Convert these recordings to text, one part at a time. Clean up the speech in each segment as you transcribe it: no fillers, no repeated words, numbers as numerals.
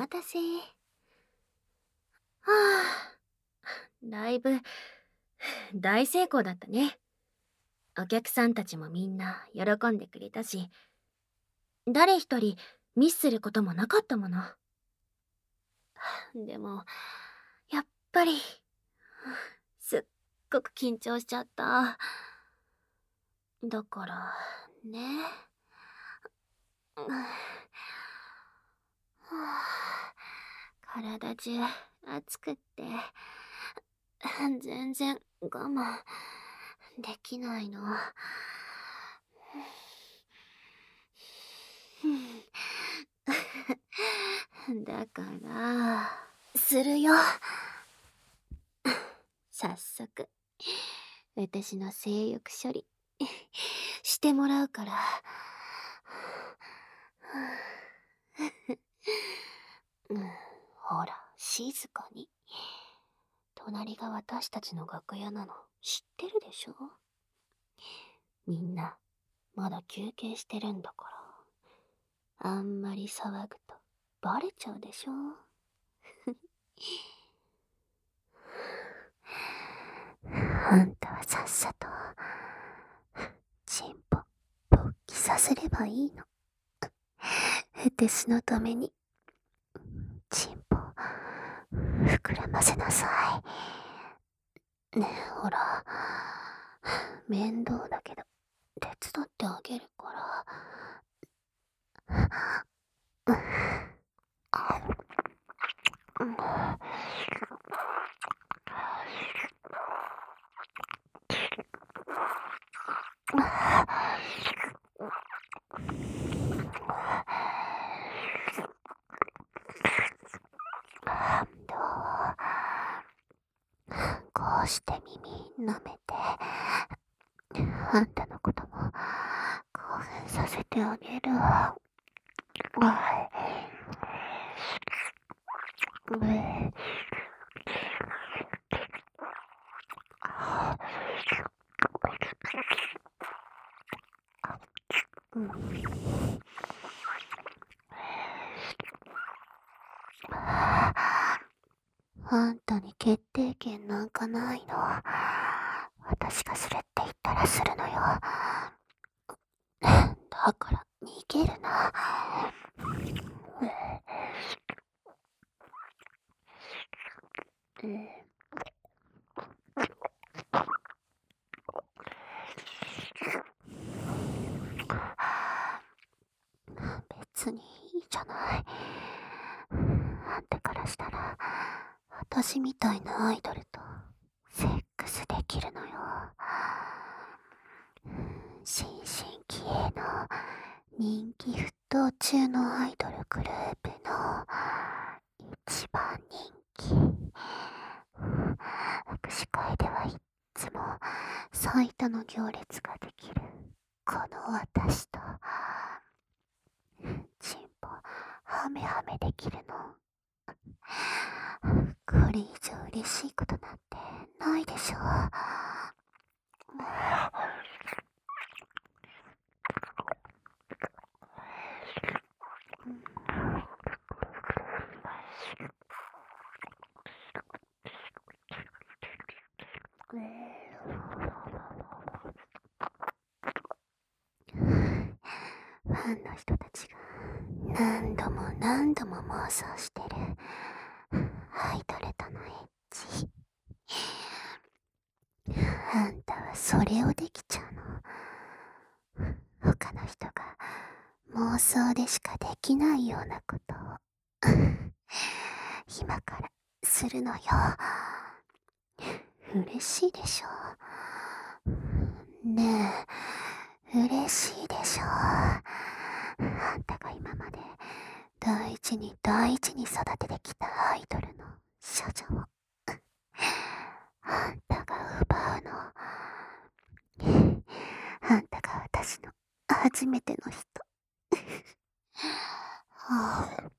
待たせ。はあ、ライブ、大成功だったね。お客さんたちもみんな喜んでくれたし、誰一人ミスすることもなかったもの。でも、やっぱり、すっごく緊張しちゃった。だからね。体中熱くって全然我慢できないの。だからするよ。早速私の性欲処理してもらうから。ほら、静かに。隣が私たちの楽屋なの知ってるでしょ？みんなまだ休憩してるんだから、あんまり騒ぐとバレちゃうでしょ？あんたはさっさとチンポ勃起させればいいの。私のためにチンポ膨らませなさい。ねえ、ほら、面倒だけど手伝ってあげるから。どう？こうして耳舐めて、あんたのことも興奮させてあげる。あんたに決定権なんかないの。私がするって言ったらするのよ。だから逃げるな。別にいいじゃない。あんたからしたら私みたいなアイドルとセックスできるのよ。新進気鋭の人気沸騰中のアイドルグループの一番人気。握手会ではいっつも最多の行列ができるこの私とチンポハメハメできるの。これ以上嬉しいことなんてないでしょ。ファンの人たちが何度も何度も妄想してるアイドルとのエッチ。あんたはそれをできちゃうの。他の人が妄想でしかできないようなことを今からするのよ。嬉しいでしょ？ねえ、嬉しいでしょ？あんたが今まで大事に大事に育ててきたアイドルの少女をあんたが奪うの。あんたが私の初めての人。はあ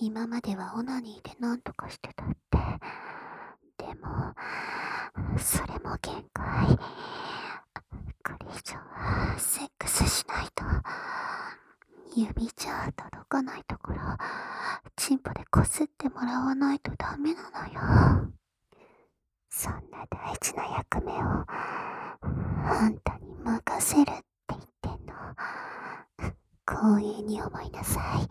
今まではオナニーで何とかしてたって。でも、それも限界。これ以上はセックスしないと。指じゃ届かないところ、チンポでこすってもらわないとダメなのよ。そんな大事な役目を、あんたに任せるって言ってんの。光栄に思いなさい。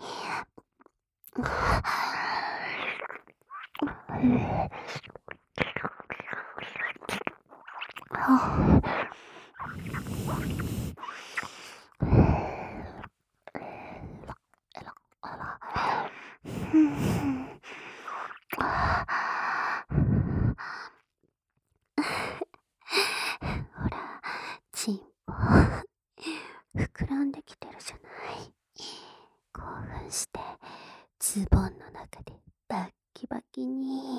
ほら、チンポ、膨らんできてるじゃない。興奮して、ズボンの中でバッキバキに。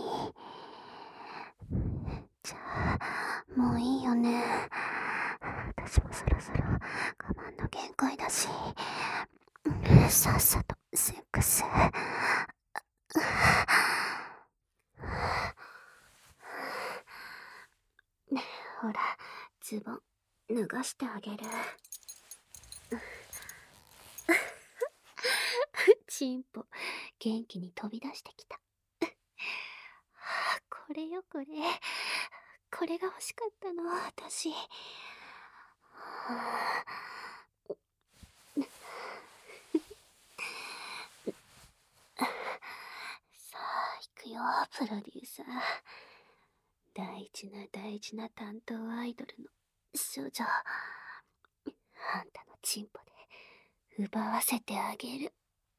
じゃあ、もういいよね。私もそろそろ我慢の限界だし、さっさとセックス。ほら、ズボン脱がしてあげる。チンポ、元気に飛び出してきた。これよこれ。これが欲しかったの、私。さあ、行くよ、プロデューサー。大事な大事な担当アイドルの少女。あんたのチンポで奪わせてあげる。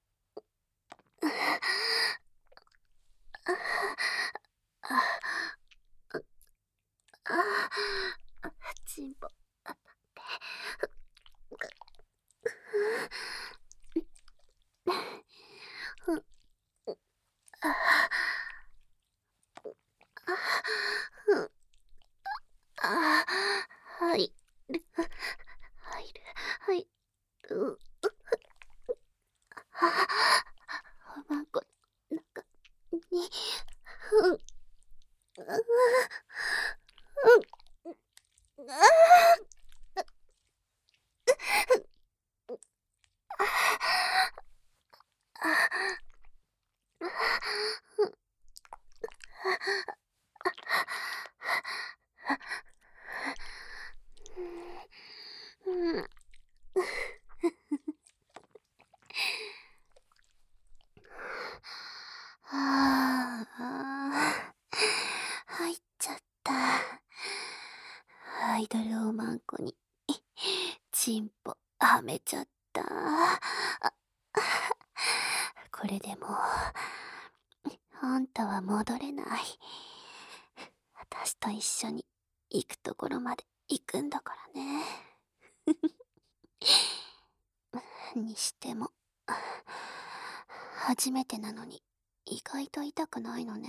チンポ、当たって。入る、入る。おまんこの中に、入っちゃった。アイドルおまんこにチンポはめちゃった。これでもあんたは戻れない。私と一緒に行くところまで行くんだからね。にしても初めてなのに意外と痛くないのね。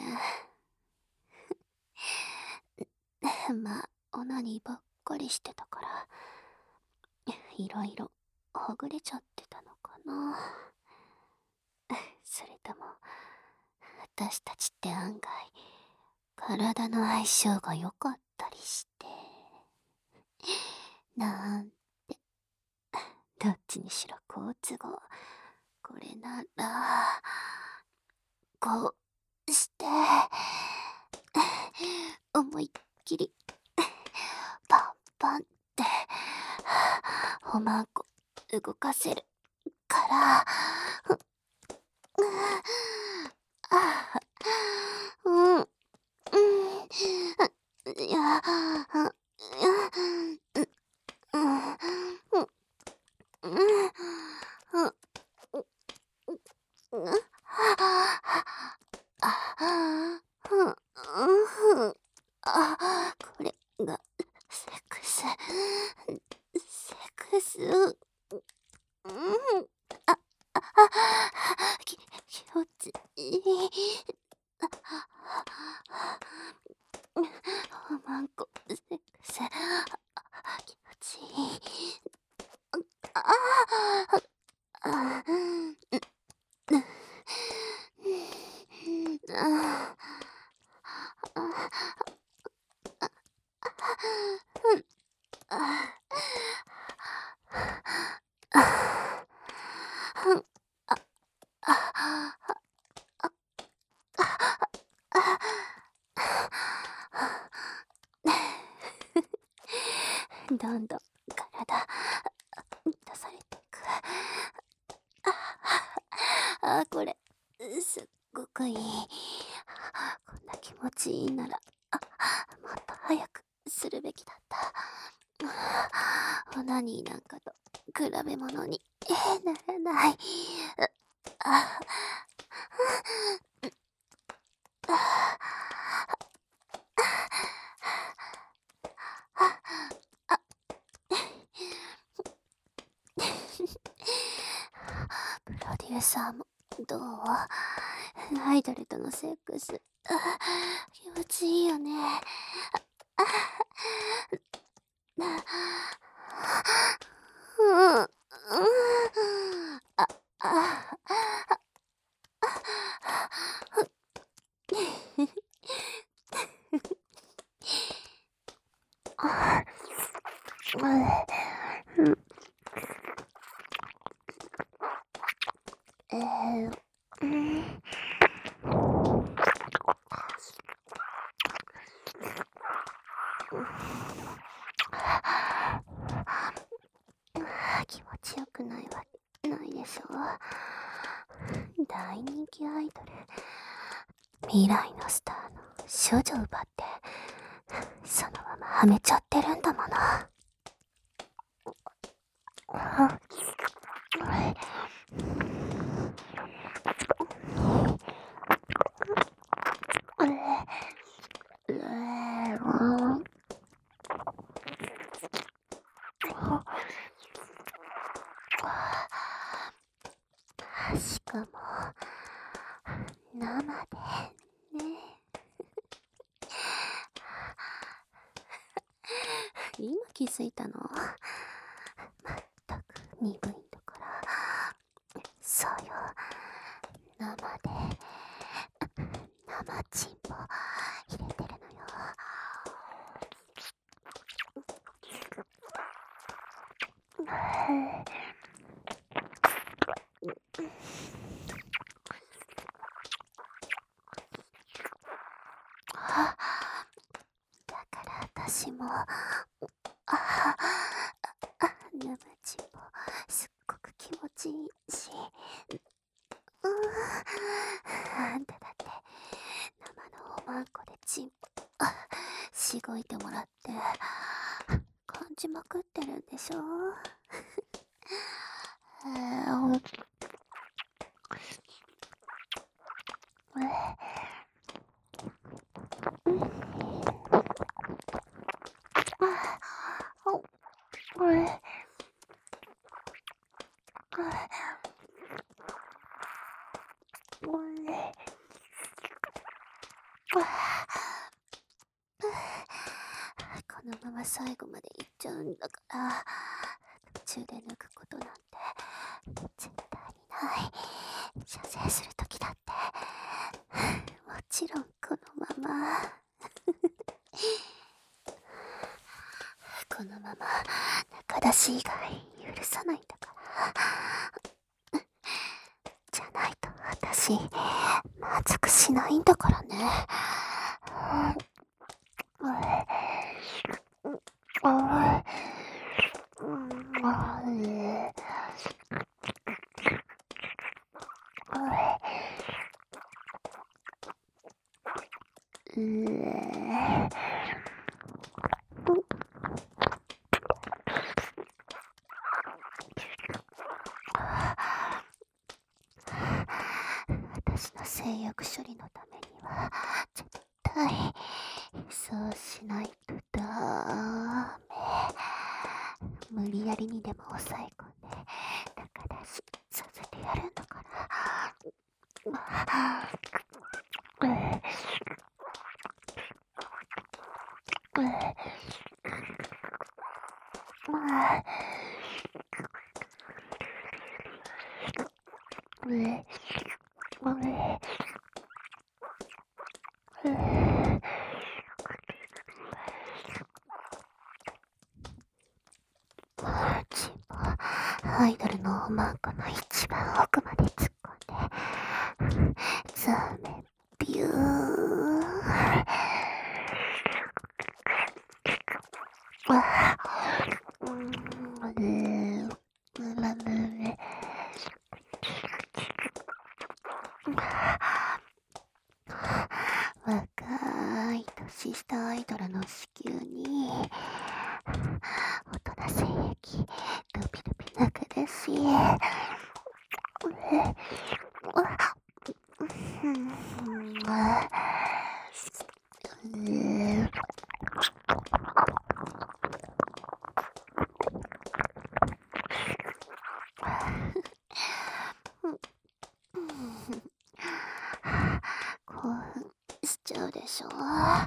まあオナニーばっかりしてたからいろいろほぐれちゃってたのかな。それとも私たちって案外体の相性が良かったりしてなんて。どっちにしろ好都合。これならこうして思いっきりパンパンっておまんこ動かせるから。いや、これがセックス、セックス。 どんどん体出されていく。これすっごくいい。こんな気持ちいいならもっと早くするべきだった。オナニーなんかと比べ物にならない。あプロデューサーもどう？アイドルとのセックス気持ちいいよね。うん、ああ気持ちよくないわけないでしょ。大人気アイドル、未来のスターの少女奪ってそのままはめちゃってるんだもの。しかも生でね。今気づいたの？まったく鈍いんだから。そうよ、生で生チンポ入れてるのよ。だから私も生チンポすっごく気持ちいいし、あんただって生のおまんこでチンポしごいてもらって感じまくってるんでしょ。このまま最後までいっちゃうんだから、途中で抜くことなんて絶対にない。射精するときだってもちろんこのままこのまま中出し以外許さないんだから。じゃないと私満足しないんだからね。私の性欲処理のためには絶対そうしないとダメ。無理やりにでも抑え込んで中出しさせてやるんだから。 おまんこの一番奥まで突っ込んで、爪ビュー。若い年下アイドルの子宮に大人性液ドピドピなくるし、興奮しちゃうでしょ。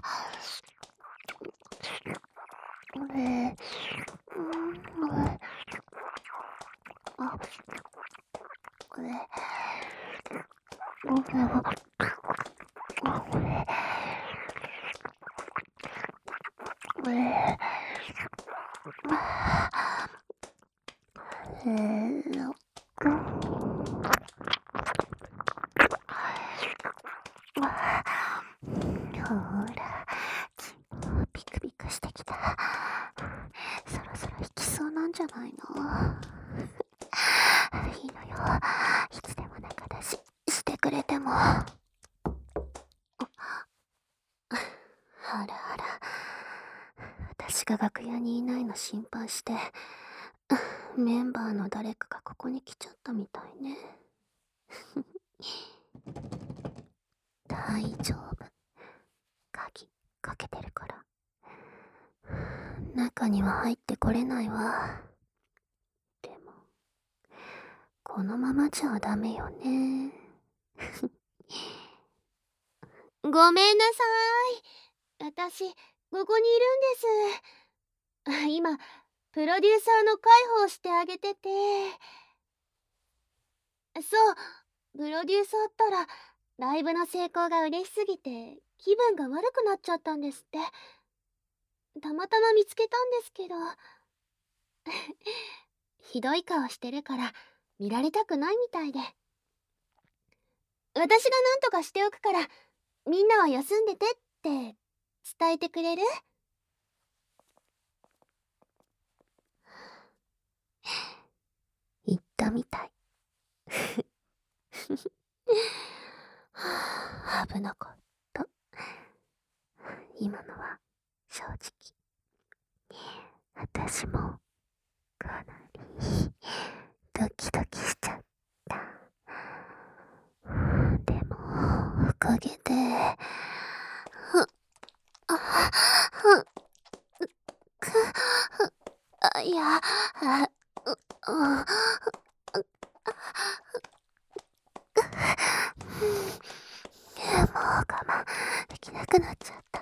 ほら、チンコピクピクしてきた。そろそろ行きそうなんじゃないの？いいのよ。いつでも仲出ししてくれても。あらあら、私が楽屋にいないの心配してメンバーの誰かがここに来ちゃったみたいね。大丈夫、鍵かけてるから。中には入ってこれないわ。でもこのままじゃダメよね。 ごめんなさい。私、ここにいるんです。今、プロデューサーの介抱をしてあげてて。そう、プロデューサーったら、ライブの成功が嬉しすぎて、気分が悪くなっちゃったんですって。たまたま見つけたんですけど。ひどい顔してるから、見られたくないみたいで。私が何とかしておくから、みんなは休んでてって伝えてくれる？ 言ったみたい。危なかった。今のは正直私もかなりドキドキしちゃった。でもおかげでいや、もう我慢できなくなっちゃった。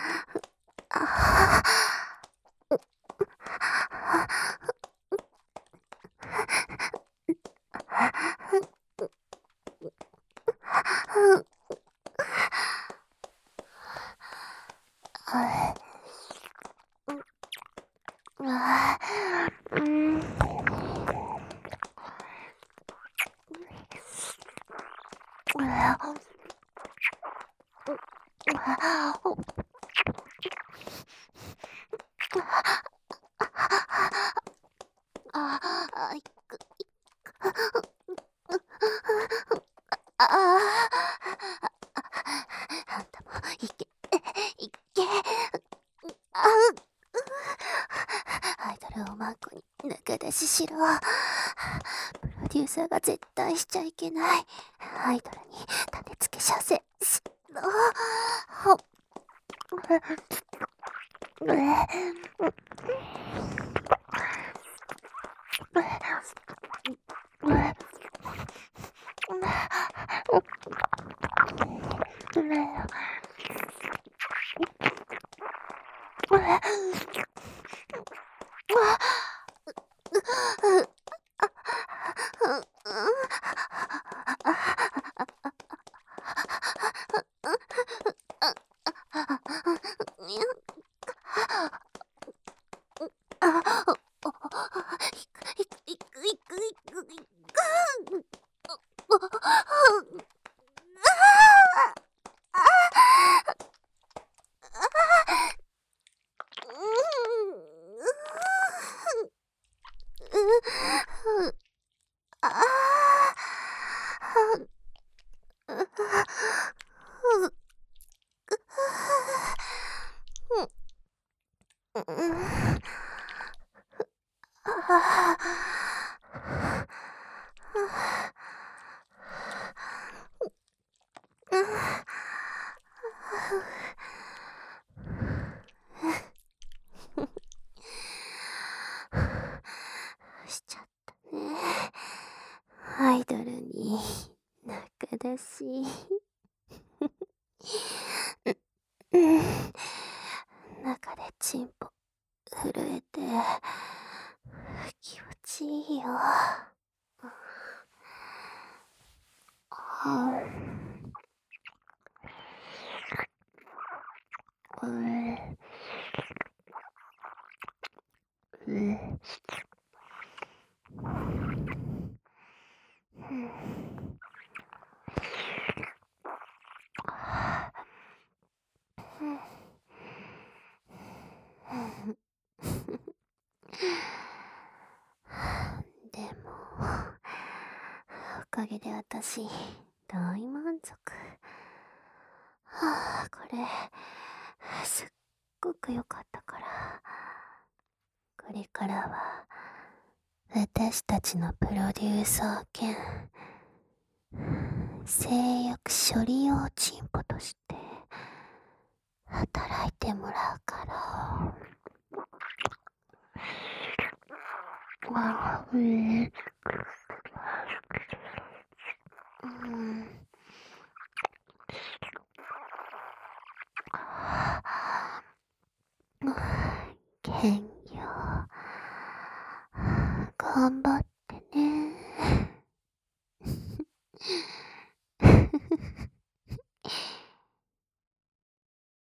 あんたもいけいけ。アイドルをマンコに仲出ししろ。プロデューサーが絶対しちゃいけない。アイドルに種付けさせしろ。いくいくいくいくいくいく。 しちゃったね。アイドルに仲だし。中でチンポ震えて気持ちいいよ。でもおかげで私大満足。これすっごく良かったから、これからは私たちのプロデューサー兼性欲処理用チンポとして働いてもらうから。ケンよ、頑張っ